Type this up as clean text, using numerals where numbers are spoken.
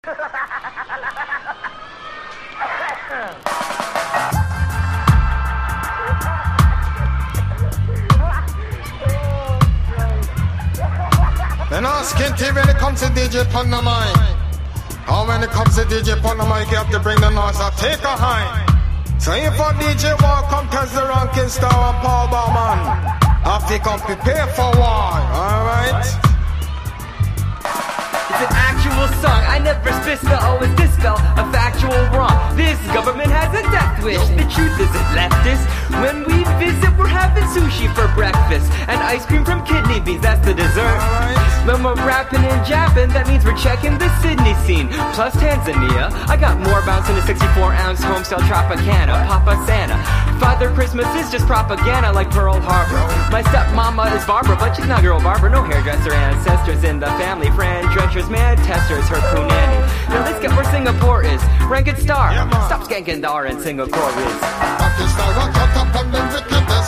Then asking T when it comes to DJ Panamai. Or when it comes to DJ Panamai, you have to bring the noise up, take a high. So if a DJ walk come test the ranking star and Paul Bowman, I think I'm prepared for war, alright? It's an actual song, I never spit always dispel a factual wrong. This government has a death wish, the truth isn't leftist. When we visit, we're having sushi for breakfast and ice cream from kidney beans, that's the dessert. When we're rapping and japping, that means we're checking the Sydney scene. Plus Tanzania, I got more bounce than a 64-ounce homestyle Tropicana. Papa Santa, Father Christmas is just propaganda like Pearl Harbor. My stepmama is Barbara, but she's not girl Barbara. No hairdresser ancestors in the family. Fran Drescher's man testers, her punani. Now let's get where Singapore is. Rank it star, stop skanking dar in Singapore is.